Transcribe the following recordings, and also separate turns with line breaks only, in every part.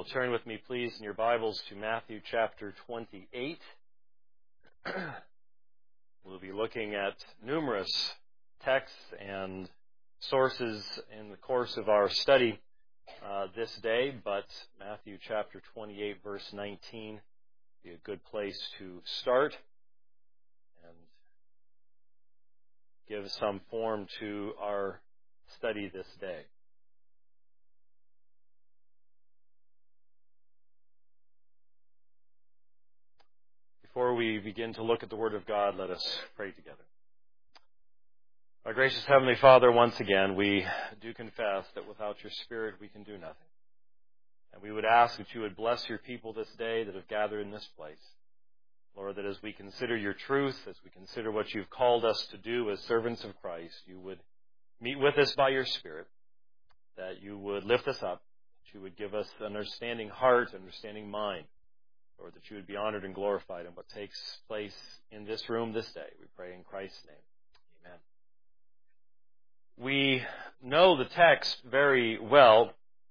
turn with me, please, in your Bibles to Matthew chapter 28. We'll be looking at numerous texts and sources in the course of our study this day, but Matthew chapter 28, verse 19 would be a good place to start and give some form to our study this day. Before we begin to look at the Word of God, let us pray together. Our gracious Heavenly Father, once again, we do confess that without your Spirit we can do nothing. And we would ask that you would bless your people this day that have gathered in this place. Lord, that as we consider your truth, as we consider what you've called us to do as servants of Christ, you would meet with us by your Spirit, that you would lift us up, that you would give us an understanding heart, understanding mind, Lord, that you would be honored and glorified in what takes place in this room this day. We pray in Christ's name. Amen. We know the text very well.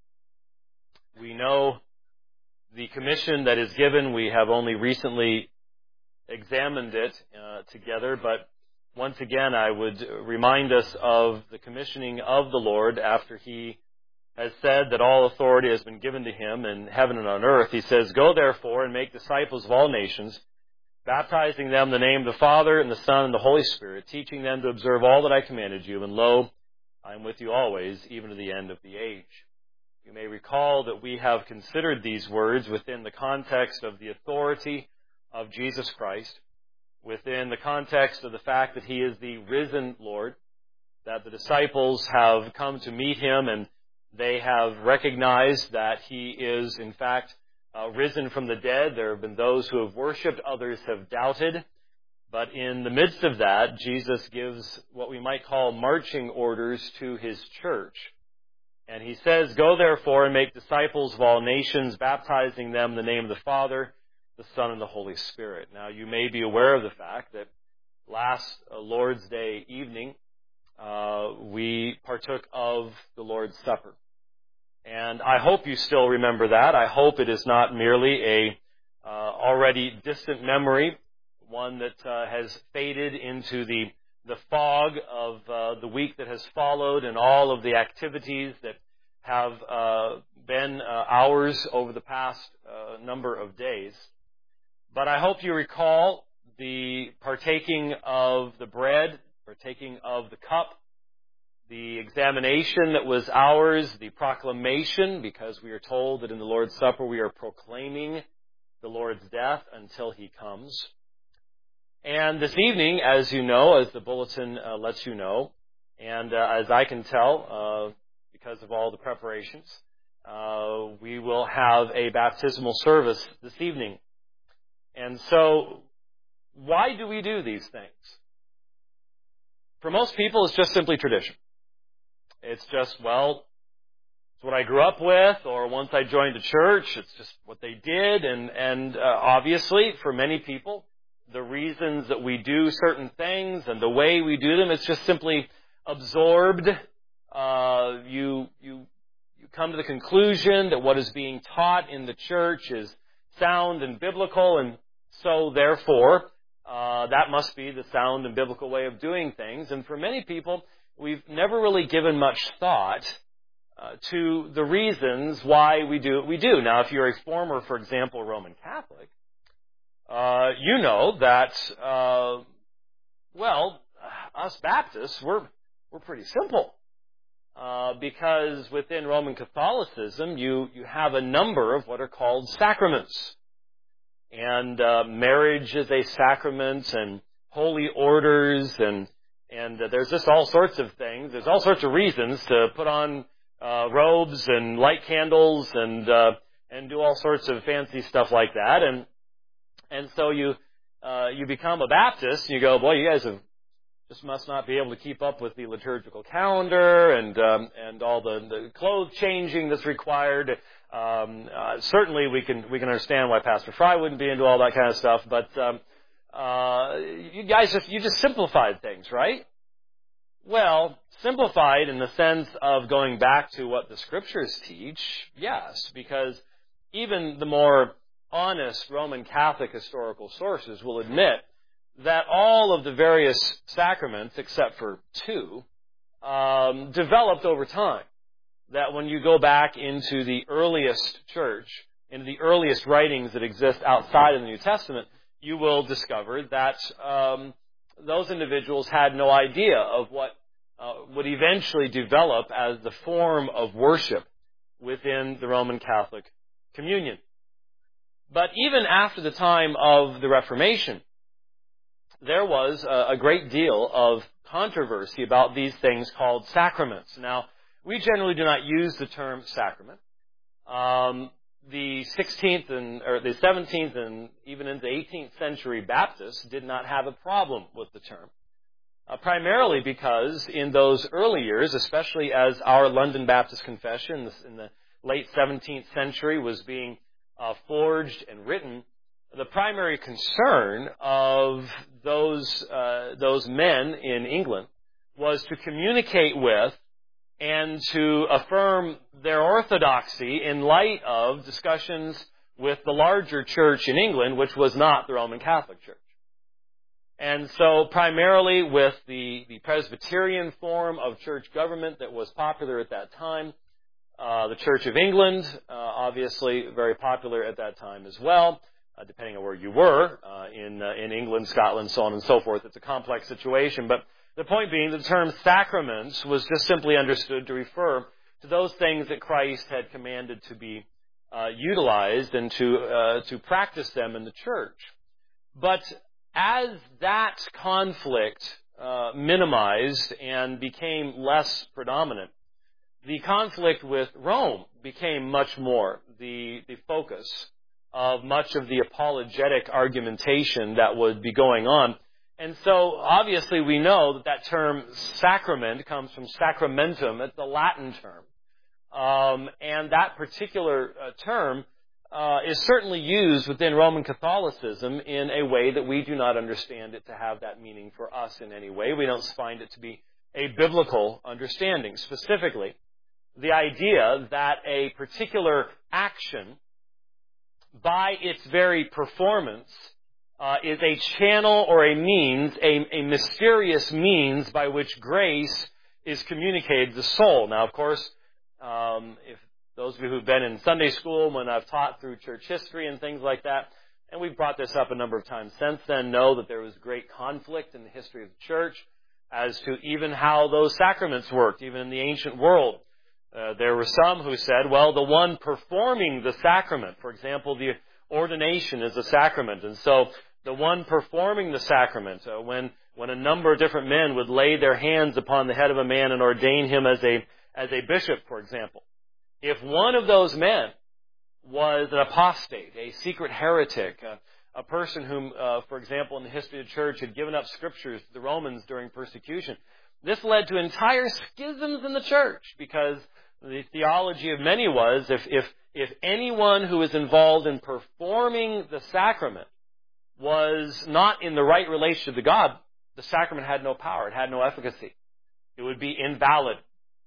We know the commission that is given. We have only recently examined it together, but once again I would remind us of the commissioning of the Lord after he has said that all authority has been given to him in heaven and on earth. He says, "Go therefore and make disciples of all nations, baptizing them in the name of the Father and the Son and the Holy Spirit, teaching them to observe all that I commanded you. And lo, I am with you always, even to the end of the age." You may recall that we have considered these words within the context of the authority of Jesus Christ, within the context of the fact that he is the risen Lord, that the disciples have come to meet him and they have recognized that he is, in fact, risen from the dead. There have been those who have worshipped, others have doubted. But in the midst of that, Jesus gives what we might call marching orders to his church. And he says, "Go therefore and make disciples of all nations, baptizing them in the name of the Father, the Son, and the Holy Spirit." Now, you may be aware of the fact that last Lord's Day evening, we partook of the Lord's Supper. And I hope you still remember that. I hope it is not merely a already distant memory, one that has faded into the fog of the week that has followed and all of the activities that have been ours over the past number of days. But I hope you recall the partaking of the bread, partaking of the cup, the examination that was ours, the proclamation, because we are told that in the Lord's Supper we are proclaiming the Lord's death until he comes. And this evening, as you know, as the bulletin lets you know, and as I can tell, because of all the preparations, we will have a baptismal service this evening. And so, why do we do these things? For most people, it's just simply tradition. It's just, well, it's what I grew up with, or once I joined the church, it's just what they did. And obviously, for many people, the reasons that we do certain things and the way we do them, it's just simply absorbed. You come to the conclusion that what is being taught in the church is sound and biblical, and so therefore, that must be the sound and biblical way of doing things. And for many people, we've never really given much thought to the reasons why we do what we do. Now, if you're a former, for example, Roman Catholic, you know that, us Baptists, we're pretty simple. Because within Roman Catholicism, you have a number of what are called sacraments. And marriage is a sacrament, and holy orders, and there's just all sorts of things. There's all sorts of reasons to put on robes and light candles and do all sorts of fancy stuff like that. And so you become a Baptist, and you go, boy, you guys just must not be able to keep up with the liturgical calendar and all the clothes changing that's required. Certainly we can understand why Pastor Fry wouldn't be into all that kind of stuff, but you guys just simplified things, right? Well, simplified in the sense of going back to what the Scriptures teach, yes, because even the more honest Roman Catholic historical sources will admit that all of the various sacraments, except for two, developed over time. That when you go back into the earliest church, into the earliest writings that exist outside of the New Testament, you will discover that those individuals had no idea of what would eventually develop as the form of worship within the Roman Catholic communion. But even after the time of the Reformation, there was a great deal of controversy about these things called sacraments. Now, we generally do not use the term sacrament. The 16th or the 17th and even into the 18th century Baptists did not have a problem with the term. Primarily because in those early years, especially as our London Baptist Confession in the late 17th century was being forged and written, the primary concern of those men in England was to communicate with and to affirm their orthodoxy in light of discussions with the larger church in England, which was not the Roman Catholic Church. And so primarily with the Presbyterian form of church government that was popular at that time, the Church of England, obviously very popular at that time as well, depending on where you were, in England, Scotland, so on and so forth. It's a complex situation. But the point being, the term sacraments was just simply understood to refer to those things that Christ had commanded to be utilized and to practice them in the church. But as that conflict minimized and became less predominant, the conflict with Rome became much more the focus of much of the apologetic argumentation that would be going on. And so, obviously, we know that term sacrament comes from sacramentum. It's a Latin term. And that particular term is certainly used within Roman Catholicism in a way that we do not understand it to have that meaning for us in any way. We don't find it to be a biblical understanding. Specifically, the idea that a particular action, by its very performance, is a channel or a means, a mysterious means by which grace is communicated to the soul. Now, of course, if those of you who've been in Sunday school, when I've taught through church history and things like that, and we've brought this up a number of times since then, know that there was great conflict in the history of the church as to even how those sacraments worked, even in the ancient world. There were some who said, well, the one performing the sacrament, for example, the ordination is a sacrament, and so the one performing the sacrament, when a number of different men would lay their hands upon the head of a man and ordain him as a bishop, for example, if one of those men was an apostate, a secret heretic, a person whom, for example, in the history of the church had given up scriptures to the Romans during persecution, this led to entire schisms in the church, because the theology of many was if anyone who is involved in performing the sacrament was not in the right relation to God, the sacrament had no power. It had no efficacy. It would be invalid.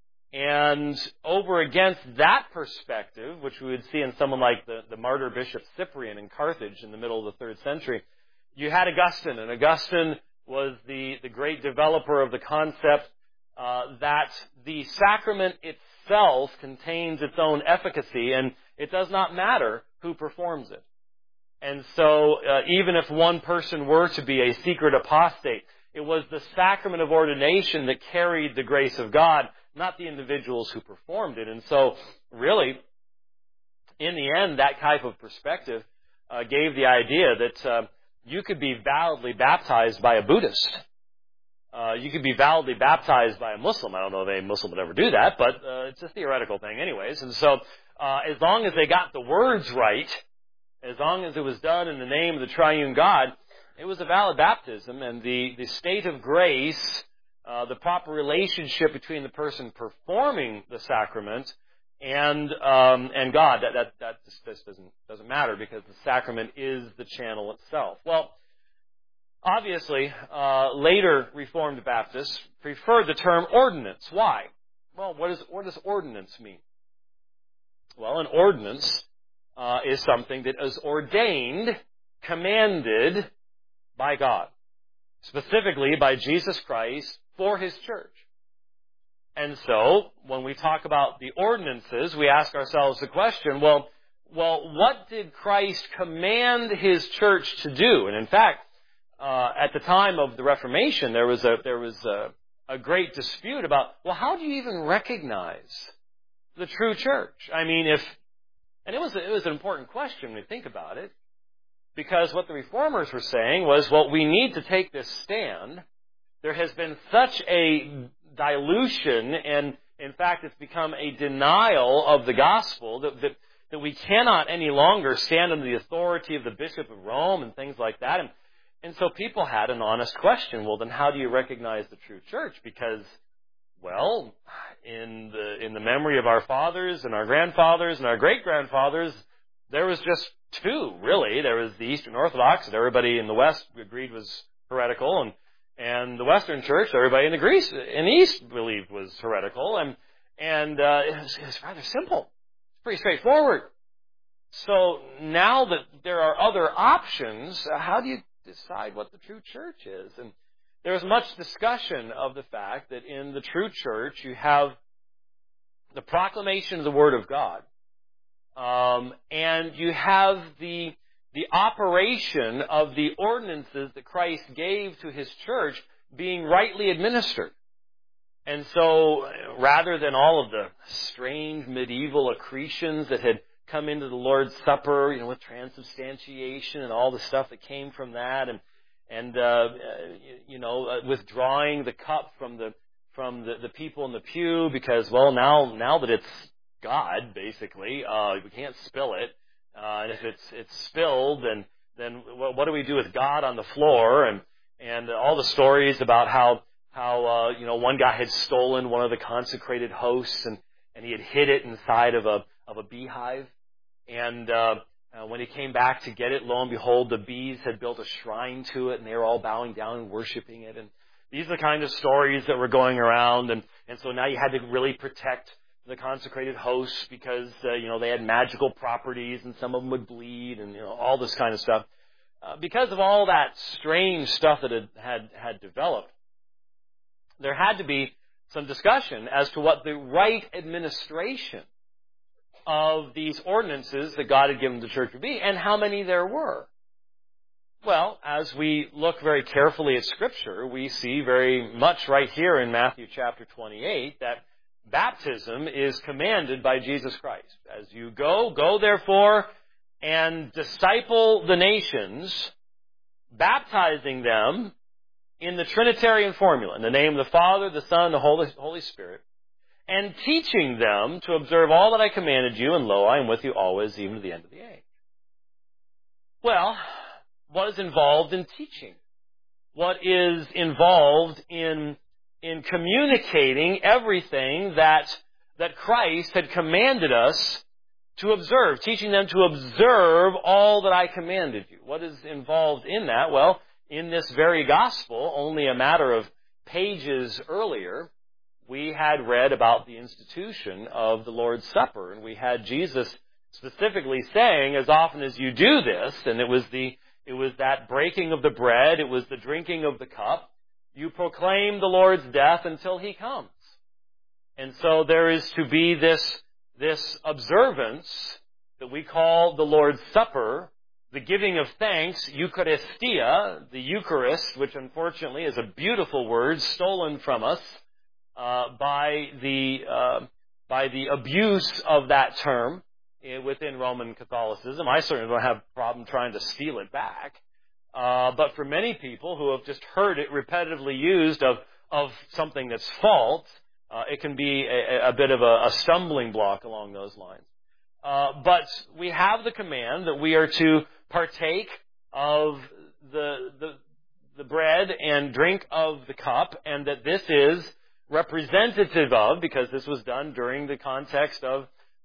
And over against that perspective, which we would see in someone like the martyr Bishop Cyprian in Carthage in the middle of the 3rd century, you had Augustine. And Augustine was the great developer of the concept that the sacrament itself contains its own efficacy, and it does not matter who performs it. And so even if one person were to be a secret apostate, it was the sacrament of ordination that carried the grace of God, not the individuals who performed it. And so really, in the end, that type of perspective gave the idea that you could be validly baptized by a Buddhist. You could be validly baptized by a Muslim. I don't know if any Muslim would ever do that, but it's a theoretical thing anyways. And so as long as they got the words right, as long as it was done in the name of the triune God, it was a valid baptism. And the state of grace, the proper relationship between the person performing the sacrament and God, that just doesn't matter, because the sacrament is the channel itself. Well, obviously, later Reformed Baptists preferred the term ordinance. Why? Well, what does ordinance mean? Well, an ordinance is something that is ordained, commanded by God, specifically by Jesus Christ for His church. And so, when we talk about the ordinances, we ask ourselves the question, well, what did Christ command His church to do? And in fact, at the time of the Reformation, there was a great dispute about, well, how do you even recognize the true church? I mean, and it was an important question when you think about it, because what the Reformers were saying was, well, we need to take this stand. There has been such a dilution, and in fact, it's become a denial of the gospel that we cannot any longer stand under the authority of the Bishop of Rome and things like that. And so people had an honest question. Well, then how do you recognize the true church? Because, well, in the memory of our fathers and our grandfathers and our great-grandfathers, there was just two, really. There was the Eastern Orthodox that everybody in the West agreed was heretical, and the Western Church, everybody in the East believed was heretical, and it was rather simple. It's pretty straightforward. So now that there are other options, how do you decide what the true church is? And there was much discussion of the fact that in the true church you have the proclamation of the Word of God, and you have the operation of the ordinances that Christ gave to His church being rightly administered. And so, rather than all of the strange medieval accretions that had come into the Lord's Supper, with transubstantiation and all the stuff that came from that, and withdrawing the cup from the people in the pew, because, well, now that it's God, basically, we can't spill it. And if it's spilled, then what do we do with God on the floor? And all the stories about how one guy had stolen one of the consecrated hosts and he had hid it inside of a beehive, and when he came back to get it, lo and behold, the bees had built a shrine to it, and they were all bowing down and worshiping it. And these are the kind of stories that were going around, and so now you had to really protect the consecrated hosts because they had magical properties, and some of them would bleed, and all this kind of stuff. Because of all that strange stuff that had developed, there had to be some discussion as to what the right administration of these ordinances that God had given the church would be, and how many there were. Well, as we look very carefully at Scripture, we see very much right here in Matthew chapter 28 that baptism is commanded by Jesus Christ. As you go therefore and disciple the nations, baptizing them in the Trinitarian formula, in the name of the Father, the Son, and the Holy Spirit, and teaching them to observe all that I commanded you, and lo, I am with you always, even to the end of the age. Well, what is involved in teaching? What is involved in communicating everything that Christ had commanded us to observe, teaching them to observe all that I commanded you? What is involved in that? Well, in this very gospel, only a matter of pages earlier, we had read about the institution of the Lord's Supper, and we had Jesus specifically saying, as often as you do this, and it was that breaking of the bread, it was the drinking of the cup, you proclaim the Lord's death until He comes. And so there is to be this observance that we call the Lord's Supper, the giving of thanks, Eucharistia, the Eucharist, which unfortunately is a beautiful word stolen from us by the abuse of that term within Roman Catholicism. I certainly don't have a problem trying to steal it back. But for many people who have just heard it repetitively used of something that's false, it can be a bit of a stumbling block along those lines. But we have the command that we are to partake of the bread and drink of the cup, and that this is representative of, because this was done during the context of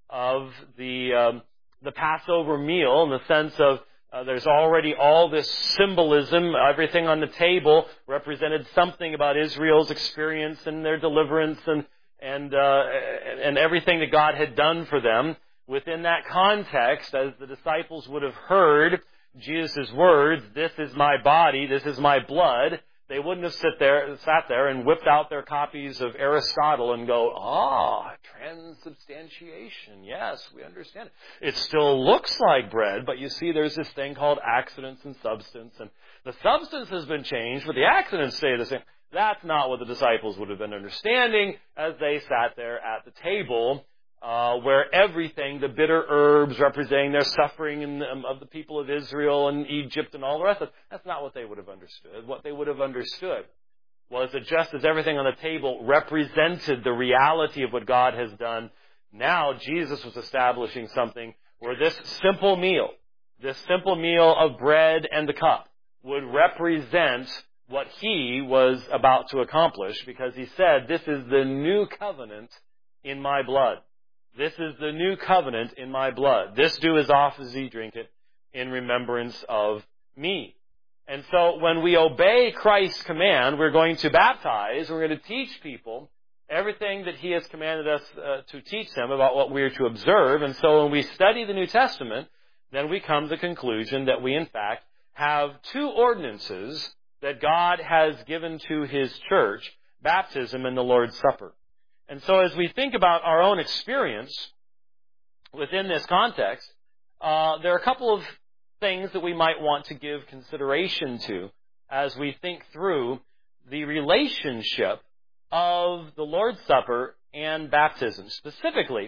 the Passover meal, in the sense of there's already all this symbolism. Everything on the table represented something about Israel's experience and their deliverance and everything that God had done for them. within that context, as the disciples would have heard Jesus' words, "This is my body, this is my blood," they wouldn't have sat there and whipped out their copies of Aristotle and go, transubstantiation. Yes, we understand it. It still looks like bread, but you see there's this thing called accidents and substance, and the substance has been changed, but the accidents stay the same. That's not what the disciples would have been understanding as they sat there at the table, where everything, the bitter herbs representing their suffering of the people of Israel and Egypt and all the rest of it, that's not what they would have understood. What they would have understood was that just as everything on the table represented the reality of what God has done, now Jesus was establishing something where this simple meal of bread and the cup, would represent what He was about to accomplish, because He said, "This is the new covenant in my blood. This is the new covenant in my blood. This do as often as ye drink it in remembrance of me." And so when we obey Christ's command, we're going to baptize, we're going to teach people everything that He has commanded us to teach them about what we are to observe. And so when we study the New Testament, then we come to the conclusion that we in fact have two ordinances that God has given to His church, baptism and the Lord's Supper. And so as we think about our own experience within this context, there are a couple of things that we might want to give consideration to as we think through the relationship of the Lord's Supper and baptism. Specifically,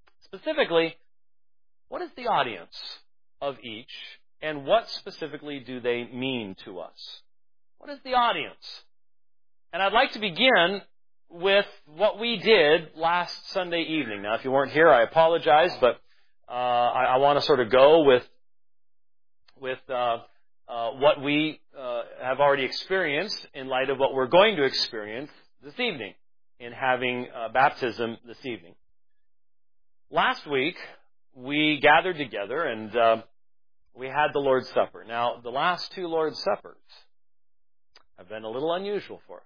what is the audience of each, and what specifically do they mean to us? What is the audience? And I'd like to begin with what we did last Sunday evening. Now, if you weren't here, I apologize, but I want to sort of go with what we have already experienced in light of what we're going to experience this evening in having baptism this evening. Last week, we gathered together and we had the Lord's Supper. Now, the last two Lord's Suppers have been a little unusual for us.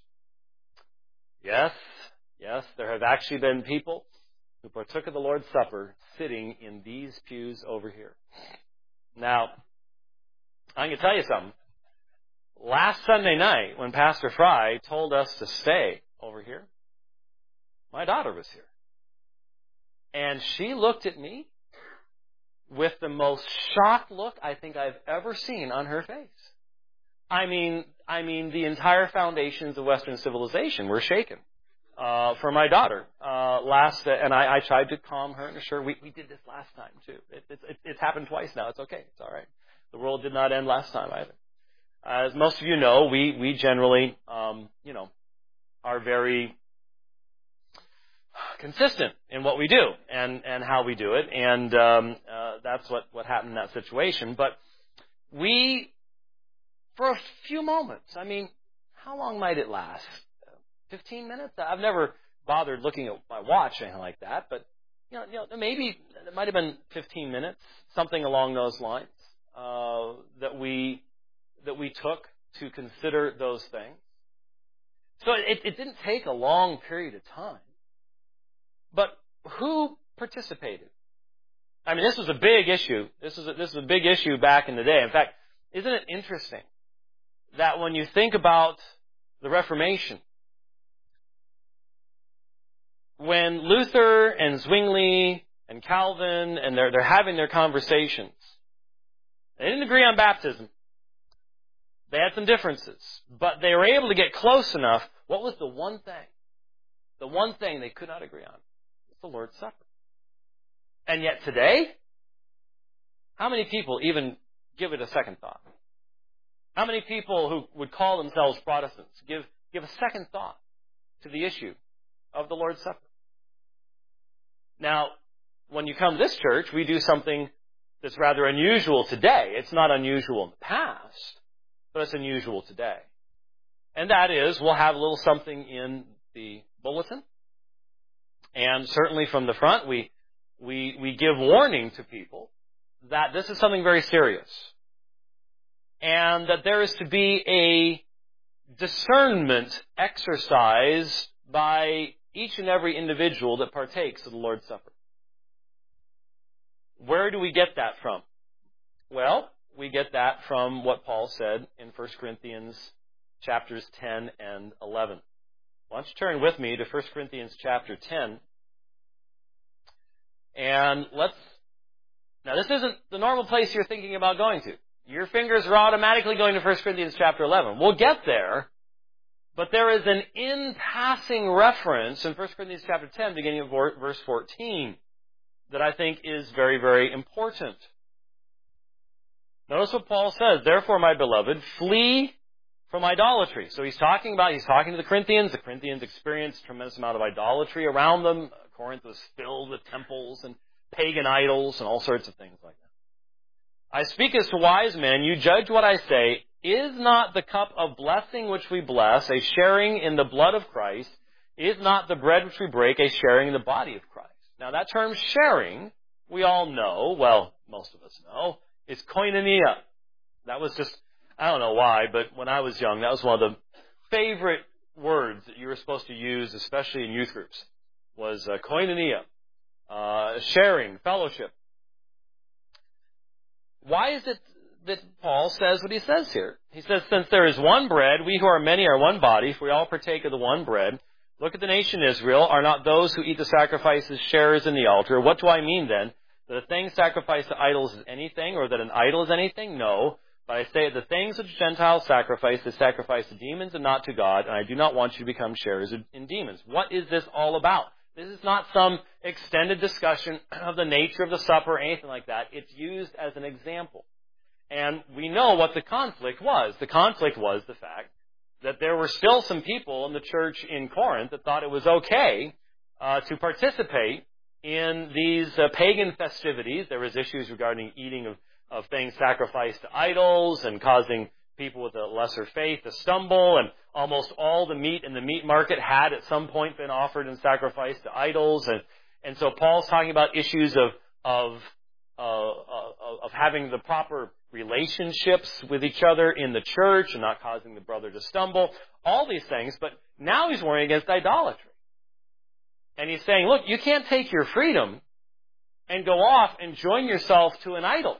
Yes, there have actually been people who partook of the Lord's Supper sitting in these pews over here. Now, I'm going to tell you something. Last Sunday night, when Pastor Fry told us to stay over here, my daughter was here. And she looked at me with the most shocked look I think I've ever seen on her face. I mean, the entire foundations of Western civilization were shaken for my daughter. And I tried to calm her and assure her, we did this last time too. It's happened twice now. It's okay. It's all right. The world did not end last time either. As most of you know, we generally, are very consistent in what we do and how we do it, and that's what happened in that situation. But we, for a few moments, how long might it last? 15 minutes? I've never bothered looking at my watch or anything like that, but maybe it might have been 15 minutes, something along those lines, that we took to consider those things. So it didn't take a long period of time. But who participated? This was a big issue. This is a big issue back in the day. In fact, isn't it interesting that when you think about the Reformation, when Luther and Zwingli and Calvin and they're having their conversations, they didn't agree on baptism. They had some differences, but they were able to get close enough. What was the one thing? The one thing they could not agree on? It's the Lord's Supper. And yet today, how many people even give it a second thought? How many people who would call themselves Protestants give a second thought to the issue of the Lord's Supper? Now, when you come to this church, we do something that's rather unusual today. It's not unusual in the past, but it's unusual today. And that is, we'll have a little something in the bulletin. And certainly from the front, we give warning to people that this is something very serious. And that there is to be a discernment exercise by each and every individual that partakes of the Lord's Supper. Where do we get that from? Well, we get that from what Paul said in 1 Corinthians chapters 10 and 11. Why don't you turn with me to 1 Corinthians chapter 10. And now this isn't the normal place you're thinking about going to. Your fingers are automatically going to 1 Corinthians chapter 11. We'll get there, but there is an in-passing reference in 1 Corinthians chapter 10, beginning of verse 14, that I think is very, very important. Notice what Paul says, "Therefore, my beloved, flee from idolatry." So he's talking to the Corinthians. The Corinthians experienced a tremendous amount of idolatry around them. Corinth was filled with temples and pagan idols and all sorts of things like that. "I speak as to wise men. You judge what I say. Is not the cup of blessing which we bless a sharing in the blood of Christ? Is not the bread which we break a sharing in the body of Christ?" Now that term sharing, we all know, well, most of us know, is koinonia. That was just, I don't know why, but when I was young, that was one of the favorite words that you were supposed to use, especially in youth groups, was koinonia, sharing, fellowship. Why is it that Paul says what he says here? He says, "Since there is one bread, we who are many are one body, for we all partake of the one bread. Look at the nation Israel. Are not those who eat the sacrifices sharers in the altar? What do I mean then? That a thing sacrificed to idols is anything, or that an idol is anything? No. But I say the things which Gentiles sacrifice, they sacrifice to demons and not to God, and I do not want you to become sharers in demons." What is this all about? This is not some extended discussion of the nature of the supper or anything like that. It's used as an example. And we know what the conflict was. The conflict was the fact that there were still some people in the church in Corinth that thought it was okay to participate in these pagan festivities. There was issues regarding eating of things sacrificed to idols and causing people with a lesser faith to stumble, and almost all the meat in the meat market had at some point been offered and sacrificed to idols. And so Paul's talking about issues of having the proper relationships with each other in the church and not causing the brother to stumble, all these things. But now he's warning against idolatry. And he's saying, look, you can't take your freedom and go off and join yourself to an idol.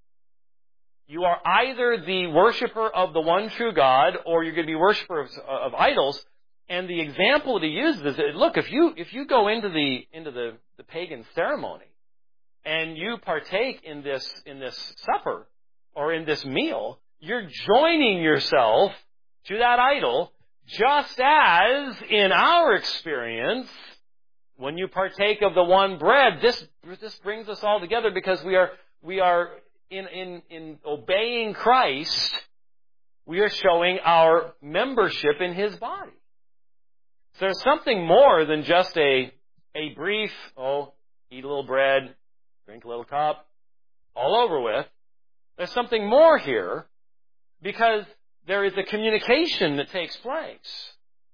You are either the worshiper of the one true God, or you're going to be worshippers of idols. And the example that he uses is, look, if you go into the pagan ceremony and you partake in this supper or in this meal, you're joining yourself to that idol, just as in our experience, when you partake of the one bread, this brings us all together, because we are in obeying Christ, we are showing our membership in His body. So there's something more than just a brief, eat a little bread, drink a little cup, all over with. There's something more here, because there is a communication that takes place.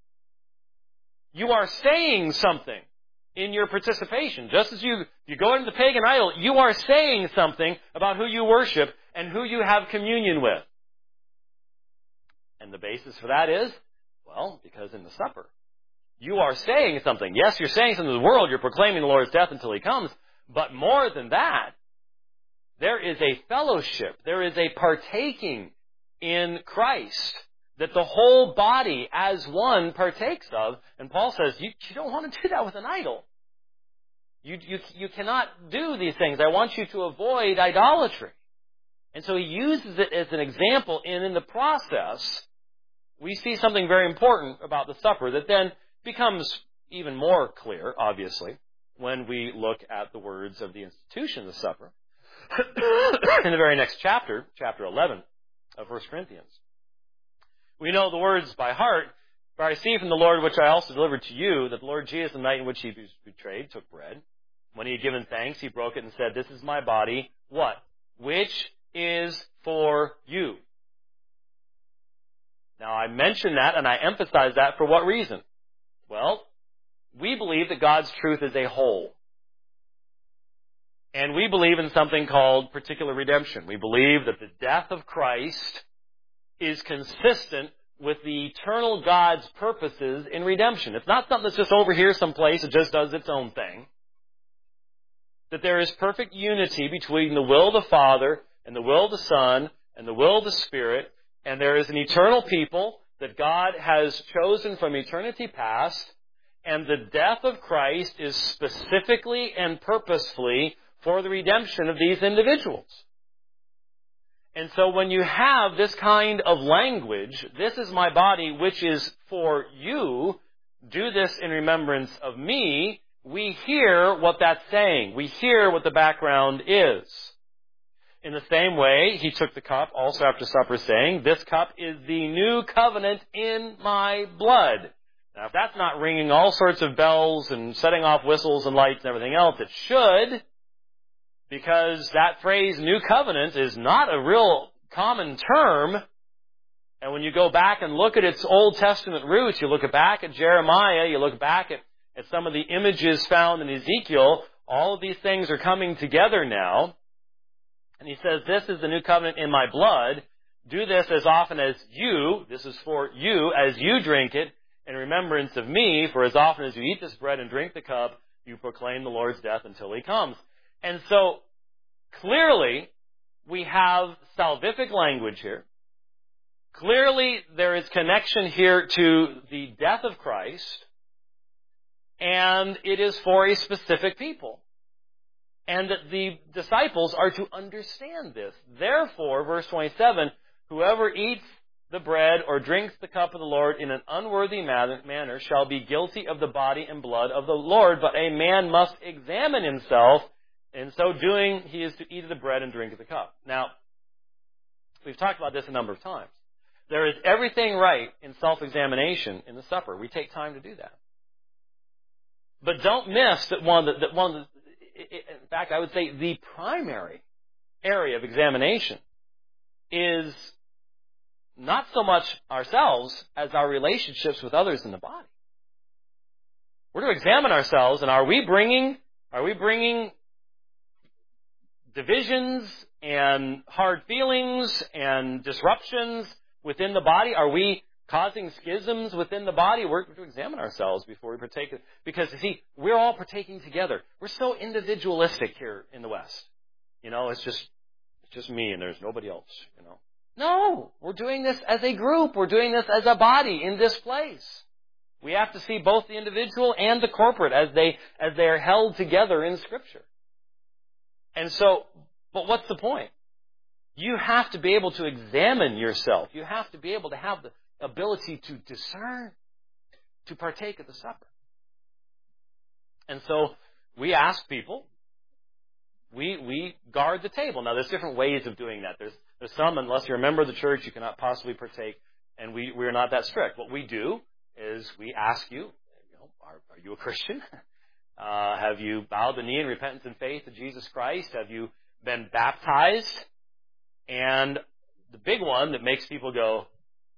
You are saying something in your participation. Just as you go into the pagan idol, you are saying something about who you worship and who you have communion with. And the basis for that is, well, because in the supper, you are saying something. Yes, you're saying something to the world. You're proclaiming the Lord's death until He comes. But more than that, there is a fellowship. There is a partaking in Christ that the whole body as one partakes of. And Paul says, you don't want to do that with an idol. You cannot do these things. I want you to avoid idolatry. And so he uses it as an example, and in the process, we see something very important about the supper that then becomes even more clear, obviously, when we look at the words of the institution of the supper in the very next chapter, chapter 11 of 1 Corinthians. We know the words by heart. "For I received from the Lord, which I also delivered to you, that the Lord Jesus, the night in which He was betrayed, took bread. When He had given thanks, He broke it and said, 'This is my body,' what? 'Which is for you.'" Now, I mention that and I emphasize that for what reason? Well, we believe that God's truth is a whole. And we believe in something called particular redemption. We believe that the death of Christ is consistent with the eternal God's purposes in redemption. It's not something that's just over here someplace. It just does its own thing. that there is perfect unity between the will of the Father and the will of the Son and the will of the Spirit, and there is an eternal people that God has chosen from eternity past, and the death of Christ is specifically and purposefully for the redemption of these individuals. And so when you have this kind of language, this is my body which is for you, do this in remembrance of me, we hear what that's saying. We hear what the background is. In the same way, he took the cup also after supper, saying, this cup is the new covenant in my blood. Now, if that's not ringing all sorts of bells and setting off whistles and lights and everything else, it should, because that phrase, new covenant, is not a real common term. And when you go back and look at its Old Testament roots, you look back at Jeremiah, you look back at some of the images found in Ezekiel, all of these things are coming together now. And he says, this is the new covenant in my blood. Do this as often as you, this is for you, as you drink it, in remembrance of me, for as often as you eat this bread and drink the cup, you proclaim the Lord's death until he comes. And so, clearly, we have salvific language here. Clearly, there is connection here to the death of Christ, and it is for a specific people. And that the disciples are to understand this. Therefore, verse 27, whoever eats the bread or drinks the cup of the Lord in an unworthy manner shall be guilty of the body and blood of the Lord, but a man must examine himself. In so doing, he is to eat of the bread and drink of the cup. Now, we've talked about this a number of times. There is everything right in self-examination in the supper. We take time to do that. But don't miss that in fact, I would say the primary area of examination is not so much ourselves as our relationships with others in the body. We're to examine ourselves, and are we bringing divisions and hard feelings and disruptions within the body? Are we causing schisms within the body? We're to examine ourselves before we partake. Because, you see, we're all partaking together. We're so individualistic here in the West. You know, it's just me and there's nobody else, you know. No, we're doing this as a group. We're doing this as a body in this place. We have to see both the individual and the corporate as they are held together in Scripture. And so, but what's the point? You have to be able to examine yourself. You have to be able to have the ability to discern, to partake of the supper. And so we ask people, we guard the table. Now there's different ways of doing that. There's some, unless you're a member of the church, you cannot possibly partake, and we're not that strict. What we do is we ask you, are you a Christian? Have you bowed the knee in repentance and faith to Jesus Christ? Have you been baptized? And the big one that makes people go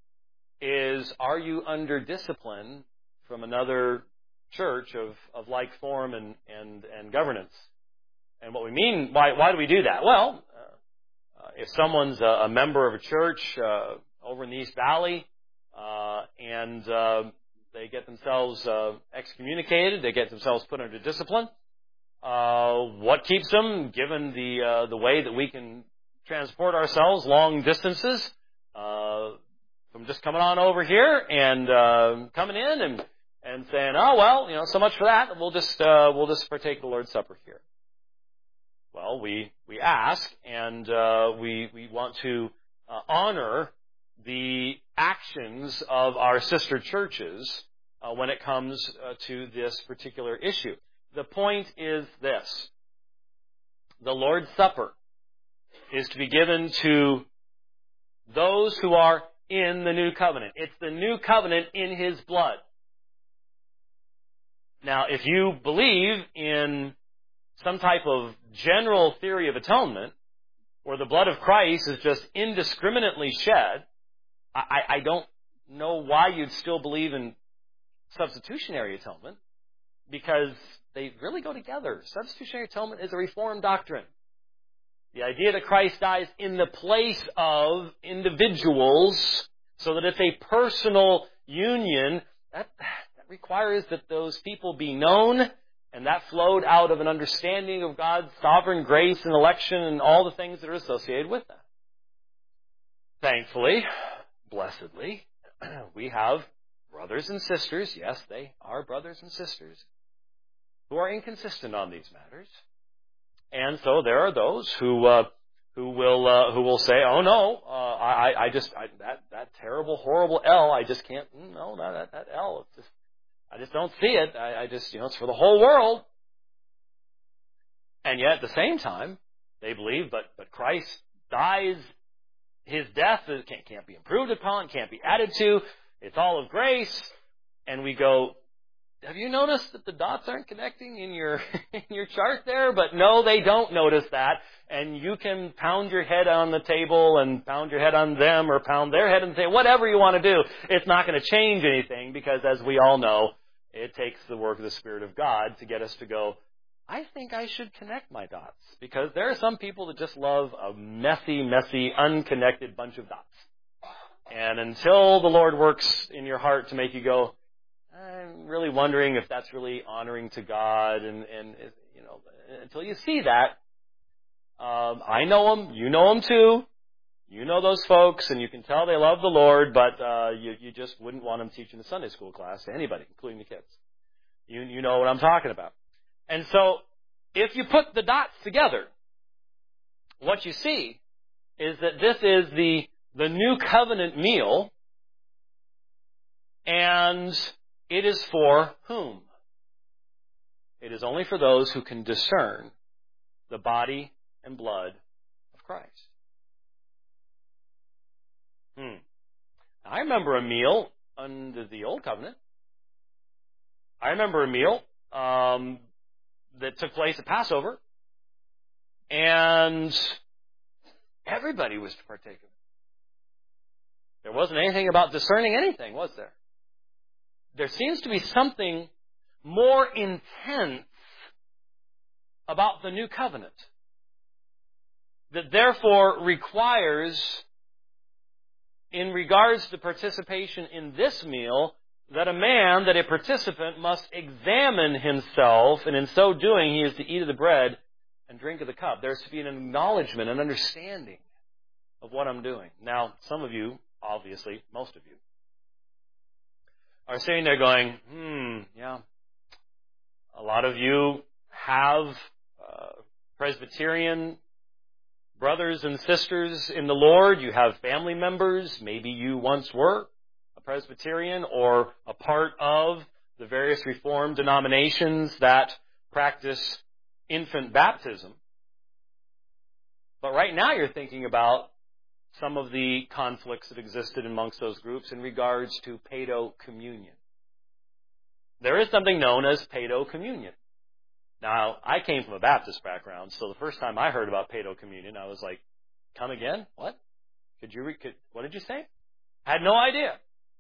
is, are you under discipline from another church of like form and governance? And what we mean, why do we do that? Well, if someone's a member of a church over in the East Valley and they get themselves excommunicated, they get themselves put under discipline, what keeps them, given the way that we can transport ourselves long distances, from just coming on over here and coming in and saying, oh well, so much for that. We'll just partake the Lord's Supper here. Well, we ask, and we want to honor the actions of our sister churches when it comes to this particular issue. The point is this: the Lord's Supper is to be given to those who are in the new covenant. It's the new covenant in His blood. Now, if you believe in some type of general theory of atonement, where the blood of Christ is just indiscriminately shed, I don't know why you'd still believe in substitutionary atonement, because they really go together. Substitutionary atonement is a Reformed doctrine. The idea that Christ dies in the place of individuals, so that it's a personal union, that requires that those people be known And that flowed out of an understanding of God's sovereign grace and election and all the things that are associated with that. Thankfully, blessedly, we have brothers and sisters, yes, they are brothers and sisters, who are inconsistent on these matters. And so there are those who will say, "Oh no, that terrible, horrible L, I just can't. No, that L, I just don't see it. I just, it's for the whole world." And yet, at the same time, they believe, but Christ dies. His death can't be improved upon, can't be added to. It's all of grace. And we go, have you noticed that the dots aren't connecting in your chart there? But no, they don't notice that. And you can pound your head on the table and pound your head on them or pound their head and say whatever you want to do. It's not going to change anything because, as we all know, it takes the work of the Spirit of God to get us to go, I think I should connect my dots. Because there are some people that just love a messy, unconnected bunch of dots. And until the Lord works in your heart to make you go, I'm really wondering if that's really honoring to God, and until you see that, I know them, you know them too, you know those folks, and you can tell they love the Lord, but you just wouldn't want them teaching the Sunday school class to anybody, including the kids. You know what I'm talking about. And so, if you put the dots together, what you see is that this is the new covenant meal, and it is for whom? It is only for those who can discern the body and blood of Christ. I remember a meal under the Old Covenant. I remember a meal that took place at Passover, and everybody was to partake of it. There wasn't anything about discerning anything, was there? There seems to be something more intense about the new covenant that therefore requires, in regards to participation in this meal, that a participant must examine himself, and in so doing he is to eat of the bread and drink of the cup. There's to be an acknowledgement, an understanding of what I'm doing. Now, some of you, obviously, most of you, are sitting there going, yeah, a lot of you have Presbyterian brothers and sisters in the Lord. You have family members. Maybe you once were a Presbyterian or a part of the various Reformed denominations that practice infant baptism. But right now you're thinking about some of the conflicts that existed amongst those groups in regards to Paedo communion. There is something known as Paedo communion. Now, I came from a Baptist background, so the first time I heard about Paedo communion, I was like, come again? What? What did you say? I had no idea.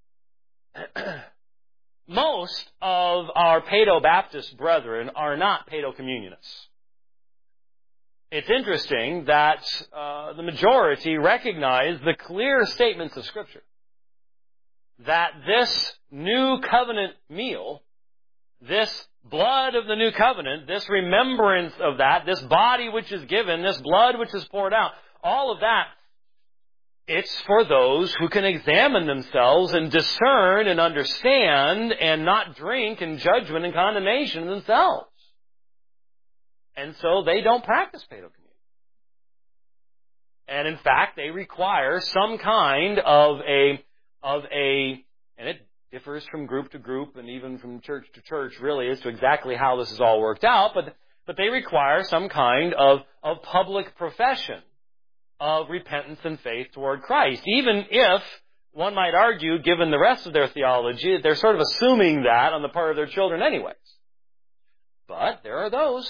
Most of our Paedo Baptist brethren are not Paedo communionists. It's interesting that the majority recognize the clear statements of Scripture that this new covenant meal, this blood of the new covenant, this remembrance of that, this body which is given, this blood which is poured out, all of that, it's for those who can examine themselves and discern and understand and not drink in judgment and condemnation themselves. And so they don't practice Paedo communion. And in fact, they require some kind of a, and it differs from group to group and even from church to church really as to exactly how this is all worked out, but they require some kind of public profession of repentance and faith toward Christ. Even if, one might argue, given the rest of their theology, they're sort of assuming that on the part of their children anyways. But there are those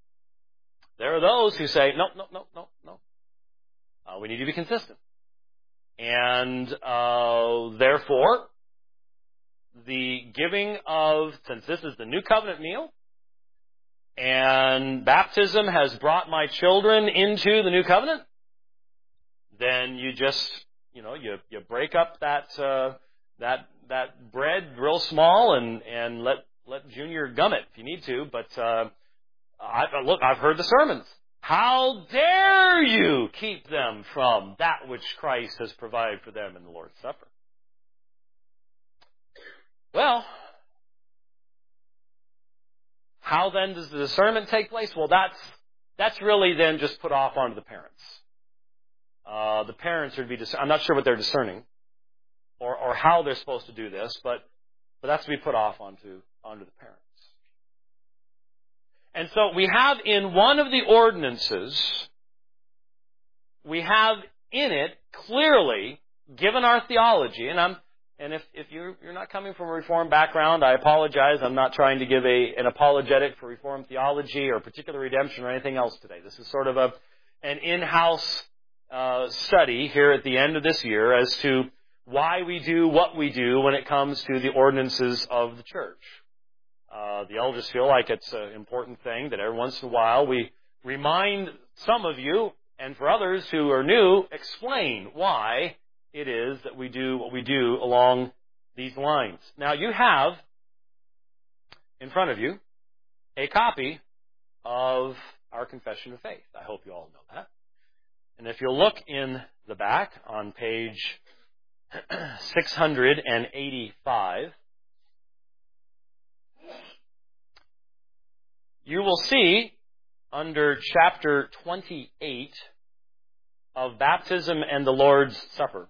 who say, no. We need to be consistent. And therefore, the giving of, since this is the new covenant meal, and baptism has brought my children into the new covenant, then you just, you break up that bread real small and let Junior gum it if you need to, but I've heard the sermons. How dare you keep them from that which Christ has provided for them in the Lord's Supper? Well, how then does the discernment take place? Well, that's really then just put off onto the parents. The parents would be I'm not sure what they're discerning or how they're supposed to do this, but that's to be put off onto the parents. And so we have in one of the ordinances, we have in it clearly, given our theology, and if you're not coming from a Reformed background, I apologize. I'm not trying to give an apologetic for Reformed theology or particular redemption or anything else today. This is sort of an in-house study here at the end of this year as to why we do what we do when it comes to the ordinances of the church. The elders feel like it's an important thing that every once in a while we remind some of you, and for others who are new, explain why it is that we do what we do along these lines. Now, you have in front of you a copy of our Confession of Faith. I hope you all know that. And if you'll look in the back on page 685, you will see under chapter 28 of Baptism and the Lord's Supper.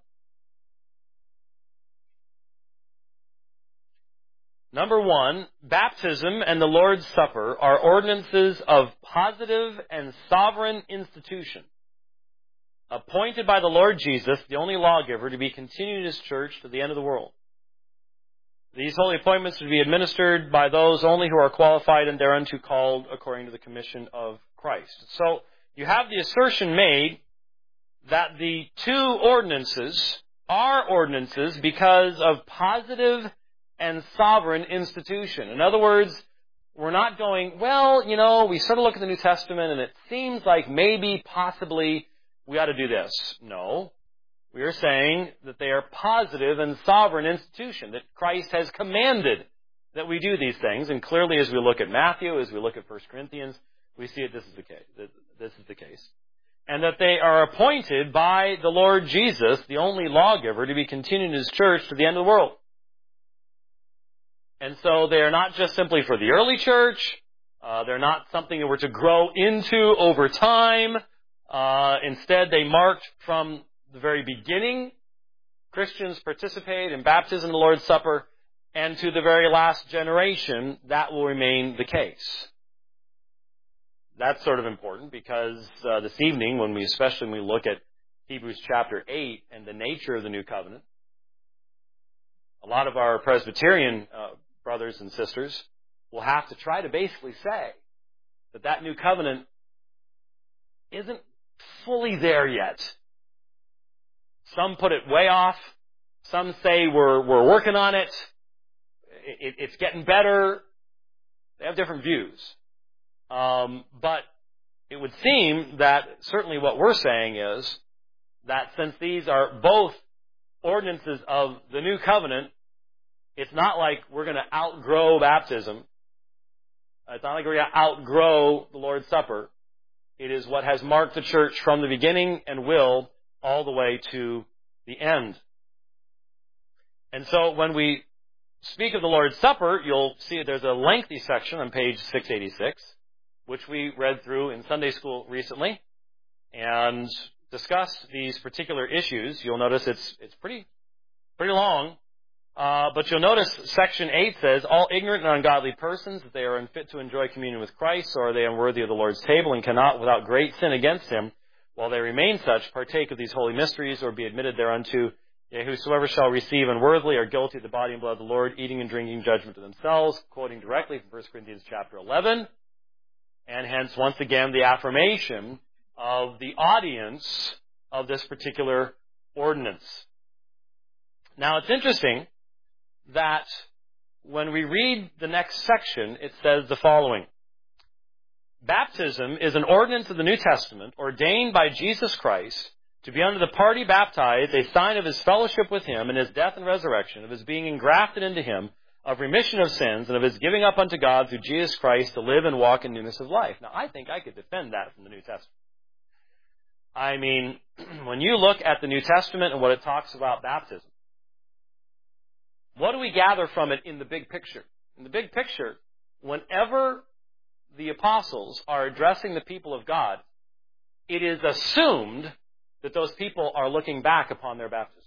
Number 1, baptism and the Lord's Supper are ordinances of positive and sovereign institution, appointed by the Lord Jesus, the only lawgiver, to be continued in His church to the end of the world. These holy appointments would be administered by those only who are qualified and thereunto called according to the commission of Christ. So you have the assertion made that the two ordinances are ordinances because of positive and sovereign institution. In other words, we're not going, well, we sort of look at the New Testament and it seems like maybe, possibly, we ought to do this. No. We are saying that they are positive and sovereign institution, that Christ has commanded that we do these things. And clearly, as we look at Matthew, as we look at 1 Corinthians, we see that this is the case. And that they are appointed by the Lord Jesus, the only lawgiver, to be continued in His church to the end of the world. And so they are not just simply for the early church. They're not something that we're to grow into over time. Instead, they marked from the very beginning, Christians participate in baptism and the Lord's Supper, and to the very last generation, that will remain the case. That's sort of important because this evening, especially when we look at Hebrews chapter 8 and the nature of the new covenant, a lot of our Presbyterian brothers and sisters will have to try to basically say that new covenant isn't fully there yet. Some put it way off. Some say we're working on it. It's getting better. They have different views. But it would seem that certainly what we're saying is that since these are both ordinances of the new covenant, it's not like we're going to outgrow baptism. It's not like we're going to outgrow the Lord's Supper. It is what has marked the church from the beginning and will all the way to the end. And so when we speak of the Lord's Supper, you'll see there's a lengthy section on page 686, which we read through in Sunday school recently and discussed these particular issues. You'll notice it's pretty long. But you'll notice section 8 says, all ignorant and ungodly persons, that they are unfit to enjoy communion with Christ, or are they unworthy of the Lord's table and cannot, without great sin against Him, while they remain such, partake of these holy mysteries, or be admitted thereunto. Yea, whosoever shall receive unworthily are guilty of the body and blood of the Lord, eating and drinking judgment to themselves, quoting directly from 1 Corinthians chapter 11. And hence, once again, the affirmation of the audience of this particular ordinance. Now, it's interesting that when we read the next section, it says the following. Baptism is an ordinance of the New Testament ordained by Jesus Christ to be unto the party baptized a sign of His fellowship with Him in His death and resurrection, of His being engrafted into Him, of remission of sins and of his giving up unto God through Jesus Christ to live and walk in newness of life. Now, I think I could defend that from the New Testament. I mean, when you look at the New Testament and what it talks about baptism, what do we gather from it in the big picture? In the big picture, whenever the apostles are addressing the people of God, it is assumed that those people are looking back upon their baptism.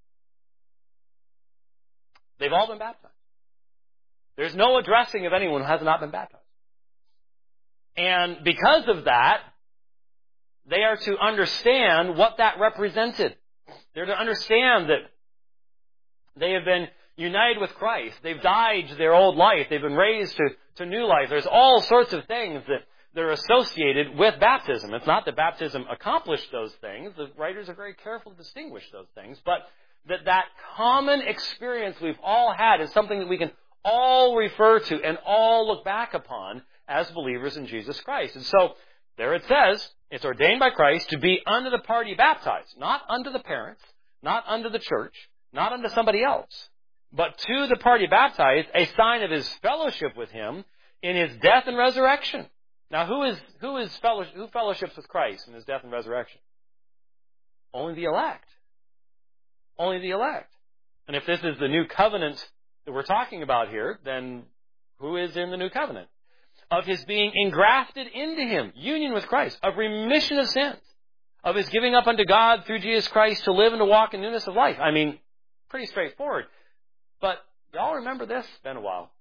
They've all been baptized. There's no addressing of anyone who has not been baptized. And because of that, they are to understand what that represented. They're to understand that they have been united with Christ. They've died to their old life. They've been raised to new life. There's all sorts of things that are associated with baptism. It's not that baptism accomplished those things. The writers are very careful to distinguish those things. But that common experience we've all had is something that we can all refer to and all look back upon as believers in Jesus Christ. And so, there it says, it's ordained by Christ to be unto the party baptized, not unto the parents, not unto the church, not unto somebody else, but to the party baptized, a sign of his fellowship with him in his death and resurrection. Now, who fellowships with Christ in his death and resurrection? Only the elect. Only the elect. And if this is the new covenant that we're talking about here, then who is in the new covenant? Of his being engrafted into him, union with Christ, of remission of sins, of his giving up unto God through Jesus Christ to live and to walk in newness of life. I mean, pretty straightforward. But y'all remember this? It's been a while.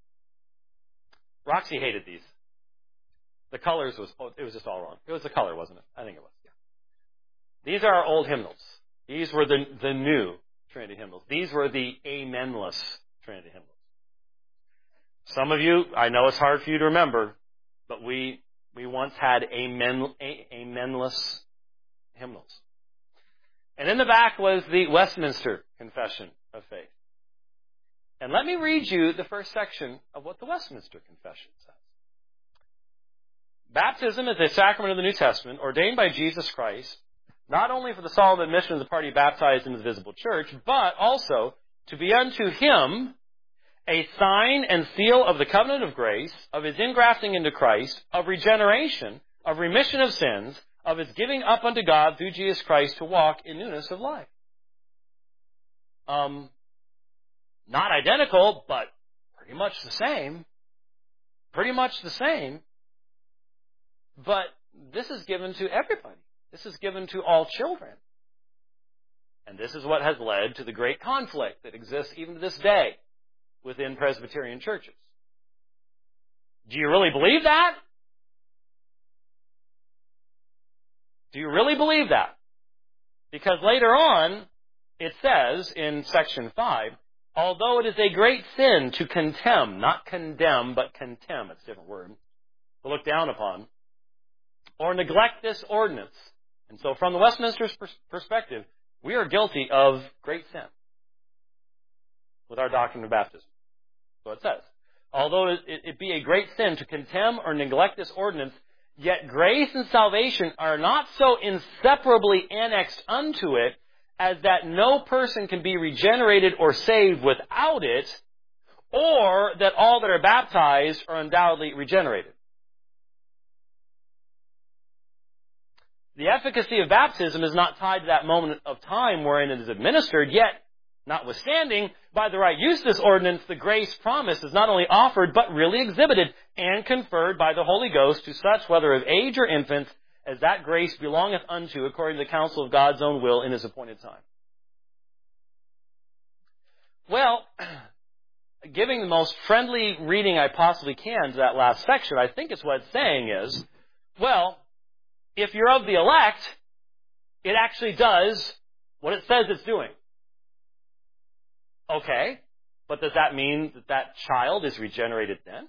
Roxy hated these. The colors it was just all wrong. It was the color, wasn't it? I think it was. Yeah. These are our old hymnals. These were the new Trinity hymnals. These were the amenless Trinity hymnals. Some of you, I know it's hard for you to remember, but we once had amenless hymnals. And in the back was the Westminster Confession of Faith. And let me read you the first section of what the Westminster Confession says. Baptism is a sacrament of the New Testament, ordained by Jesus Christ, not only for the solemn admission of the party baptized into the visible church, but also to be unto him a sign and seal of the covenant of grace, of his ingrafting into Christ, of regeneration, of remission of sins, of his giving up unto God through Jesus Christ to walk in newness of life. Not identical, but pretty much the same. Pretty much the same. But this is given to everybody. This is given to all children. And this is what has led to the great conflict that exists even to this day within Presbyterian churches. Do you really believe that? Do you really believe that? Because later on, it says in section 5, although it is a great sin to contemn, not condemn, but contemn, it's a different word, to look down upon, or neglect this ordinance. And so from the Westminster's perspective, we are guilty of great sin with our doctrine of baptism. So it says, although it be a great sin to contemn or neglect this ordinance, yet grace and salvation are not so inseparably annexed unto it as that no person can be regenerated or saved without it, or that all that are baptized are undoubtedly regenerated. The efficacy of baptism is not tied to that moment of time wherein it is administered, yet, notwithstanding, by the right use of this ordinance, the grace promised is not only offered, but really exhibited and conferred by the Holy Ghost to such, whether of age or infant, as that grace belongeth unto, according to the counsel of God's own will in his appointed time. Well, giving the most friendly reading I possibly can to that last section, I think it's what it's saying is, well, if you're of the elect, it actually does what it says it's doing. Okay, but does that mean that child is regenerated then?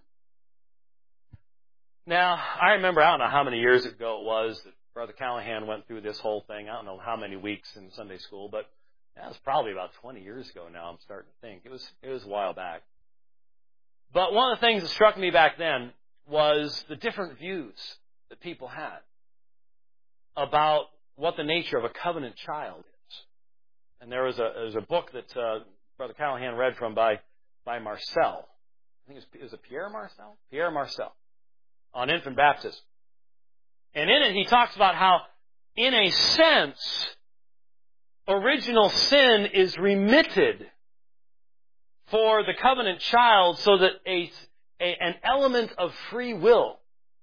Now, I remember, I don't know how many years ago it was that Brother Callahan went through this whole thing. I don't know how many weeks in Sunday school, but that was probably about 20 years ago now, I'm starting to think. It was a while back. But one of the things that struck me back then was the different views that people had about what the nature of a covenant child is. And there was a book that Brother Callahan read from by by Marcel. I think it was Pierre Marcel? Pierre Marcel, on infant baptism. And in it, he talks about how, in a sense, original sin is remitted for the covenant child so that an element of free will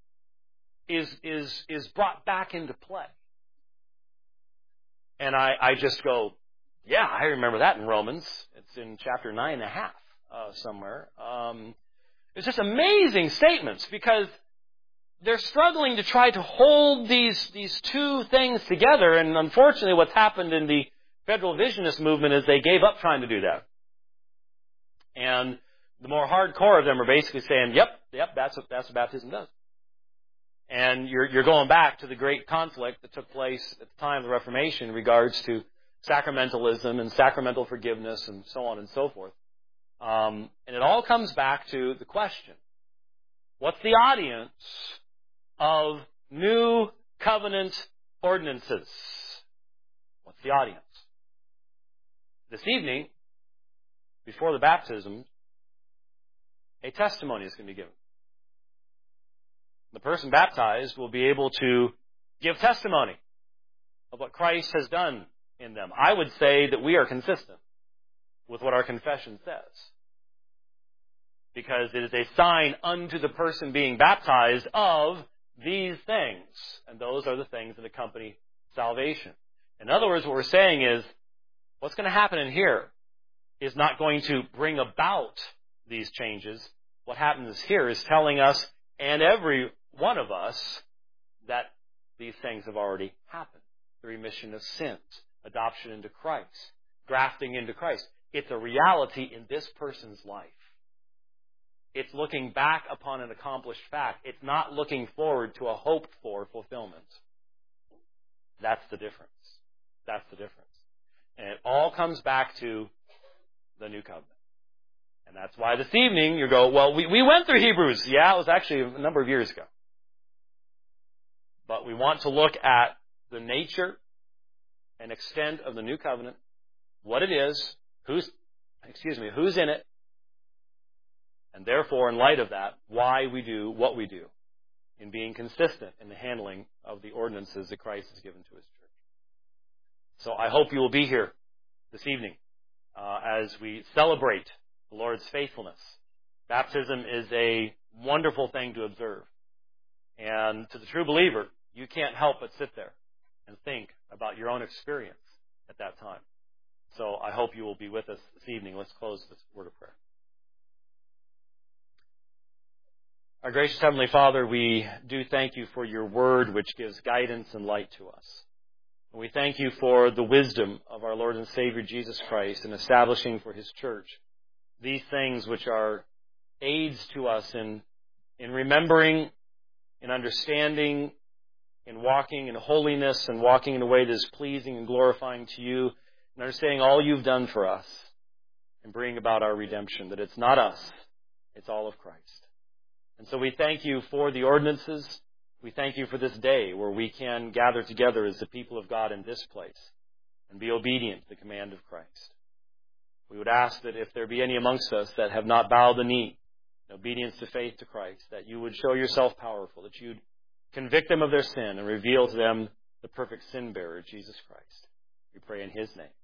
is brought back into play. And I just go, yeah, I remember that in Romans. It's in chapter 9.5 somewhere. It's just amazing statements because they're struggling to try to hold these two things together. And unfortunately, what's happened in the Federal Visionist movement is they gave up trying to do that. And the more hardcore of them are basically saying, yep, that's what baptism does. And you're going back to the great conflict that took place at the time of the Reformation in regards to sacramentalism and sacramental forgiveness and so on and so forth. And it all comes back to the question, what's the audience of new covenant ordinances? What's the audience? This evening, before the baptism, a testimony is going to be given. The person baptized will be able to give testimony of what Christ has done in them. I would say that we are consistent with what our confession says, because it is a sign unto the person being baptized of these things, and those are the things that accompany salvation. In other words, what we're saying is, what's going to happen in here is not going to bring about these changes. What happens here is telling us, and every one of us, that these things have already happened. The remission of sins, adoption into Christ, grafting into Christ. It's a reality in this person's life. It's looking back upon an accomplished fact. It's not looking forward to a hoped-for fulfillment. That's the difference. That's the difference. And it all comes back to the new covenant. And that's why this evening you go, well, we went through Hebrews. Yeah, it was actually a number of years ago. But we want to look at the nature and extent of the new covenant, what it is, who's in it, and therefore, in light of that, why we do what we do in being consistent in the handling of the ordinances that Christ has given to His church. So I hope you will be here this evening as we celebrate the Lord's faithfulness. Baptism is a wonderful thing to observe. And to the true believer, you can't help but sit there and think about your own experience at that time. So I hope you will be with us this evening. Let's close this word of prayer. Our gracious Heavenly Father, we do thank you for your word which gives guidance and light to us. And we thank you for the wisdom of our Lord and Savior Jesus Christ in establishing for His church these things which are aids to us in remembering, in understanding, in walking in holiness and walking in a way that is pleasing and glorifying to you, and understanding all you've done for us and bringing about our redemption, that it's not us, it's all of Christ. And so we thank you for the ordinances. We thank you for this day where we can gather together as the people of God in this place and be obedient to the command of Christ. We would ask that if there be any amongst us that have not bowed the knee in obedience to faith to Christ, that you would show yourself powerful, that you'd convict them of their sin and reveal to them the perfect sin bearer, Jesus Christ. We pray in His name.